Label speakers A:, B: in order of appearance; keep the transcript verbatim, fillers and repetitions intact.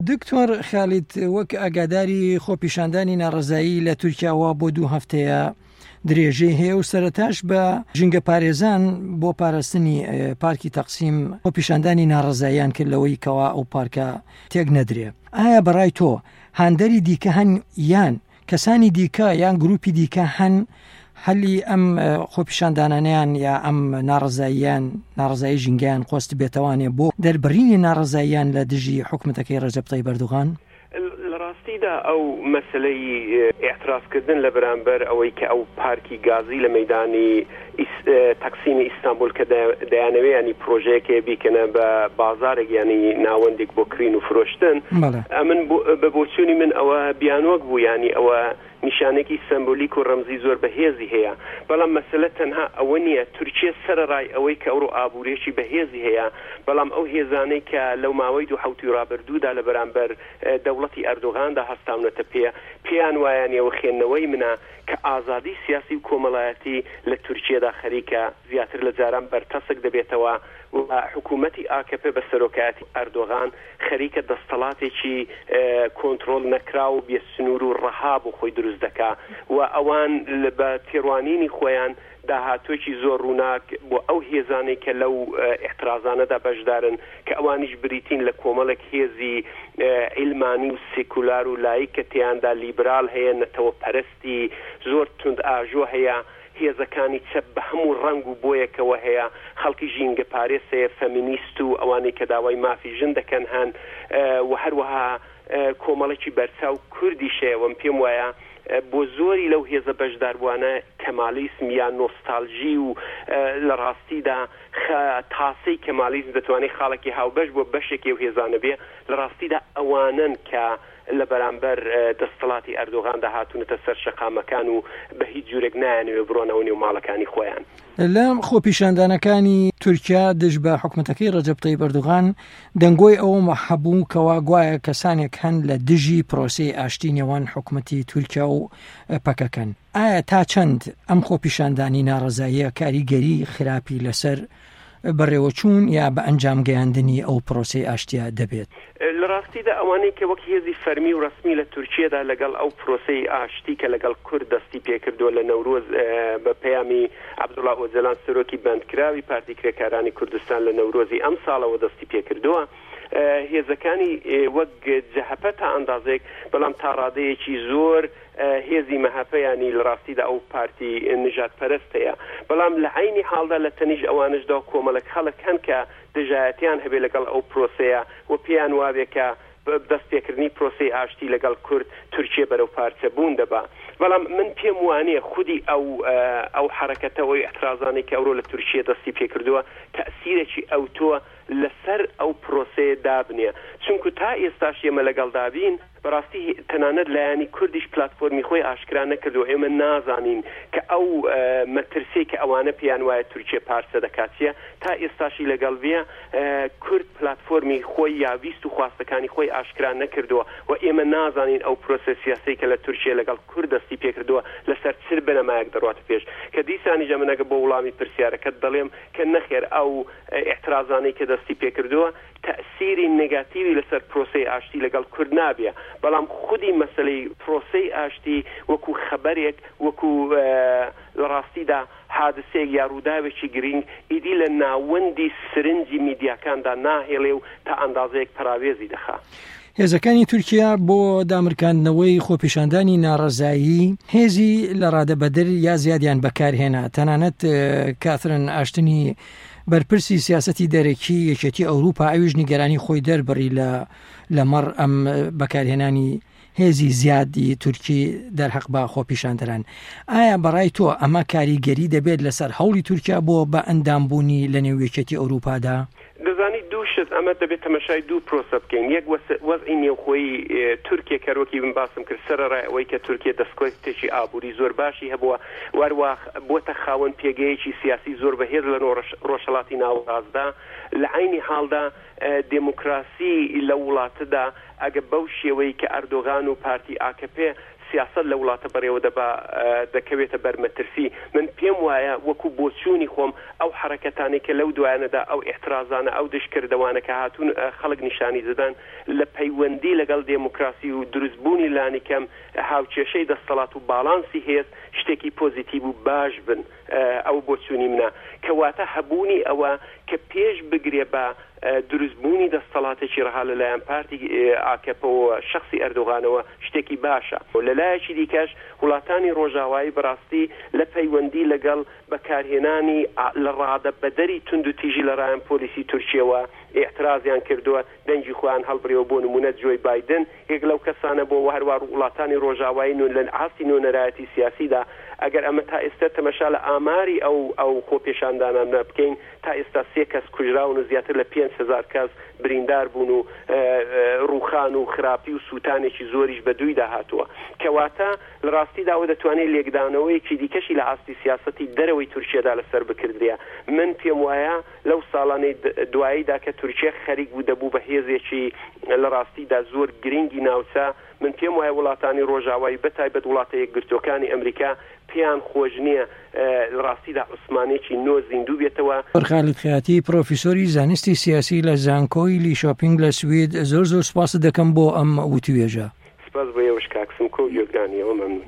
A: دکتۆر خالید وەک ئاگاداری خۆپیشاندانی ناڕەزایی لە تورکیاوە بۆ دوو هەفتەیە درێژەی هەیە و سەرەتاش بە ژینگە پارێزان بۆ پاراستنی پارکی تەقسیم خۆپیشاندانی ناڕەزاییان کرد لەوەی کەوا ئەو پارکە تێک نەدرێ. ئایا بەڕای تۆ هاندەری دیکە هەن یان کەسانی دیکە یان گروپی دیکە هەن هەلی ئەم خۆپیشاندانانیان یا ئەم ناڕەزاییان ناڕەزایی ژینگەیان خۆست بێتەوانێ بۆ دەربڕینی ناڕەزاییان لە دژی حکومەتەکەی ڕەجەب طەیب ئەردوغان؟
B: لە ڕاستیدا ئەو مەسلەی ئێعترازکردن لە بەرامبەر ئەوەی کە ئەو پارکی گازی لە مەیدانی تەقسیمی ئیستانبول کە دەیانەوێ ینی پرۆژەیەکێ بیکەنە بە بازارێک ینی ناوەندێک بۆ کڕین و فرۆشتن، ئەمن بە بۆچوونی من ئەوە بیانوەک بوو، ینی ئەوە نیشانێکی سمبۆلیک و ڕەمزی زۆر بەهێزی هەیە. بەڵام مەسەلە تەنها ئەوە نییە، تورکیە سەرەڕای ئەوەی کە ئەوڕۆ ئابوورێکی بەهێزی هەیە، بەڵام ئەو هێزانەی کە لەو ماوەی دوو حوتی ڕابردوودا لە بەرامبەر دەوڵەتی ئەردۆغاندا هەستاونەتە پێ پێیان وایانەوە خێنەوەی منە کە ئازادی سیاسی و کۆمەڵایەتی لە تورکیەدا خەریکە زیاتر لە جاران بەرتەسک دەبێتەوە و حکوومەتی ئاکەپێ بە سەرۆکایەتی ئەردۆغان خەریکە دەستەڵاتێکی کۆنتڕۆل نەکرا و بێسنوور و ڕەها بۆ خۆی دروست دەکا و ئەوان بە تێڕوانینی خۆیان داهاتوێکی زۆر ڕووناک بۆ ئەو هێزانەی کە لەو ئێحترازانەدا بەشدارن کە ئەوانیش بریتین لە کۆمەڵێک هێزی عیلمانی و سێکولار و لایک کە تیاندا لیبرال هەیە، نەتەوە پەرستی زۆر تند ئاژۆ هەیە، هێزەکانی چەپ بە هەموو ڕنگ و بۆیەکەوە هەیە، خەڵکی ژینگە پارێز هەیە، فەمینیست و ئەوانەی کە داوای مافی ژن دەکەن هەن و هەروەها کۆمەڵێکی بەرچاو کوردیش هەیە. وەم پێم وایە بۆ زۆری لەو هێزە بەشداربووانە کەمالیسم یان نۆستالژی و لە ڕاستیدا تاسەی کەمالیسم دەتوانێت خاڵێکی هاوبەش بۆ بەشێکی و هێزانە بێ، لە ڕاستیدا ئەوانن کە لە بەرامبەر دەستەڵاتی ئەردۆغاندا هاتوونەتە سەر شەقامەکان و بە هیچ جوورێک نایانوێ بڕۆنەوە نێو ماڵەکانی خۆیان.
A: لەم خۆپیشاندانەکانی تورکیا دژ بە حکومەتەکەی ڕەجەب طەیب ئەردوغان دەنگۆی ئەوە هەبوو کەوا گوایە کەسانێک هەن لە دژی پرۆسەی ئاشتی نێوان حکومەتی تورکیا و پەکەکەن. ئایا تا چەند ئەم خۆپیشاندانی ناڕەزاییە کاریگەری خراپی لەسەر بەڕێوەچوون یا بە ئەنجام گەیاندنی ئەو پرۆسەی ئاشتیا دەبێت؟
B: لە ڕاستیدا ئەوانەی کە وەک هێزی فەرمی و ڕسمی لە تورکیەدا لەگەڵ ئەو پرۆسەی ئاشتی کە لەگەڵ کورد دەستی پێکردووە لە نەورۆز بە پەیامی عەبدوڵڵا ئۆجەلان سەرۆکی بەندکراوی پارتی کرێکارانی کوردستان لە نەورۆزی ئەم ساڵەوە دەستی پێکردووە، هێزەکانی وەک جەهەپە تا ئەندازێک، بەڵام تا ڕادەیەکی زۆر هێزی مەهەپەیانی لە ڕاستیدا ئەو پارتی نژاد پەرست هەیە، بەڵام لە عینی حاڵدا لە تەنیش ئەوانشدا کۆمەڵک خەڵک هەن کە دژایەتیان هەبێ لەگەڵ ئەو پرۆسەیە و پێیان وابێ کە دەستپێکردنی پرۆسەی ئاشتی لەگەڵ کورد تورکیە بەرەو پارچە بوون دەبا. بەڵام من پێم وانەیە خودی ئەو ئەو حرەکەتەوەی ئەحترازانێک کە ئەوڕۆ لە تورکیە دەستی پێکردووە تەئسیرێکی ئەوتووە لەسەر ئەو پرۆسەیە دابنێ، چونکو تا ئێستاش ئێمە لەگەڵ دابین بەڕاستی تەنانەت لایانی کوردیش پلاتفۆرمی خۆی ئاشکرا نەکردو، ئێمە نازانین کە ئەو مەترسی کە ئەوانە پێیان وایە تورکیە پارچە دەکاتیە، تا ئێستاشی لەگەڵ بێ کورد پلاتفۆرمی خۆی یا ویست و خواستەکانی خۆی ئاشکرا نەکردووە و ئێمە نازانین ئەو پرۆسە سیاسی کە لە تورکیە لەگەڵ کورد دەستی پێکردووە لەسەر چ بنەمایەک دەڕاتە پێش، کە دیسانی ژەمنەگە بۆ وڵامی پرسیارەکەت دەڵێم کە نەخێر ئەو ئێحترازانەی کە دەستی پێکردووە تەئسیری نێگاتیوی لەسەر پرۆسەی ئاشتی لەگەڵ کورد نابێ، بەڵام خودی مەسلەی پرۆسەی ئاشتی وەکو خەبەرێک وەکو لە ڕاستیدا حادسەیەک یا ڕووداوێکی گرنگ ئیدی لە ناوەندی سرنجی میدیاکاندا ناهێڵێ و تا ئەندازەیەک پراوێزی دەخا.
A: هێزەکانی تورکیا بۆ دامرکاندنەوەی خۆپیشاندانی ناڕەزایی هێزی لە ڕادەبەدر یا زیادیان بەکارهێنا، تەنانەت کاترن ئاشتنی بەرپرسی سیاسەتی دەرەکی یەکێتی ئەوروپا ئەویش نیگەرانی خۆی دەربڕی لە لەمەڕ ئەم بەکارهێنانی هێزی زیادی تورکی دەرحەق بە خۆپیشاندەران. ئایا بەڕای تۆ ئەمە کاریگەری دەبێت لەسەر هەوڵی تورکیا بۆ بە ئەندامبوونی لە نێو یەکێتی ئەوروپادا؟
B: دەزانی دووشت ئەمە دەبێت تەماشای دوو پرۆسە بکەین. یەک وەزعی نێوخۆی تورکیا کەرۆکی من باسم کرد سەرەڕای ئەوەی کە تورکیا دەستکۆتێکی ئابووری زۆر باشی هەبووە، وەروە بۆتە خاوەن پێگەیەکی سیاسی زۆر بەهێز لە ڕۆژهەڵاتی ناوەڕاستدا، لە عینی حاڵدا دموکراسی لە وڵاتەدا ئەگە بەو شێوەی کە ئەردۆغان و پارتی ئاکەپێ سیاست لە وڵاتە بەڕێوە دەبا دەکەوێتە بەرمەترسی. من پێم وایە وەکو بۆچوونی خۆم ئەو حرەکەتانی کە لەو دوایانەدا ئەو احترازانە ئەو دشکردەوانە کە هاتوون خەڵک نیشانی دەدەن لە پەیوەندی لەگەڵ دێموکراسی و دروستبوونی لانیکەم هاوچێشەی دەسەڵات و باڵانسی هێز شتێکی پۆزیتیو و باش بن. ئەو بۆچوونی منە کەواتە هەبوونی ئەوە کە پێش بگرێ بە دروستبوونی دەسەڵاتێکی ڕەها لەلایەن پارتی ئاکەپەوە شخصی ئەردۆغانەوە شتێکی باشە. لەلایەکی دیکەش وڵاتانی ڕۆژاوایی بەڕاستی لە پەیوەندی لەگەڵ بەکارهێنانی لە ڕادە بەدەری تونند و تیژی لەڕایەن پۆلیسی تورکیەوە ئێعترازیان کردووە، دەنگی خۆیان هەڵبڕێەوە بۆ نمونە جۆی بایدن یەک لەو کەسانە بۆ هەروەها وڵاتانی ڕۆژاوایی لە ئاستی نۆنەرایەتی سیاسیدا ئەگەر ئەمە تا ئێستا تەمەشا لە ئاماری ئەو ئەو خۆپێشاندانان بکەین تا ئێستا سێ کەس کوژراون و زیاتر لە پێنج هەزار کەس بریندار بوون و ڕوخان و خراپی و سووتانێکی زۆریش بە دووی داهاتووە. کەواتە لە ڕاستیداوە دەتوانێت لێکدانەوەیەکی دیکەشی لە ئاستی سیاسەتی دەرەوەی تورکیەدا لەسەر بکردرێ. من پێم وایە لەو ساڵانەی دواییدا کە تورکیە خەریک بوو دەبوو بە هێزێکی لە ڕاستیدا زۆر گرنگی ناوچە، من پێم وایە وڵاتانی ڕۆژاوایی بەتایبەت وڵاتە یەکگرتوەکانی ئەمریکا پێیان خۆش نییە لە ڕاستیدا عوسمانێکی نۆ زیندوو بێتەوە.
A: خالید خەیاتی پرۆفیسۆری زانستی سیاسی لە زانکۆی لیشۆپینگ لە سوید، زۆر زۆر سپاس دەکەم بۆ ئەم وتوێژە.
B: سپاس بۆ ئێوەش کاکسم کۆ گوێگرانیەوە مەمنون.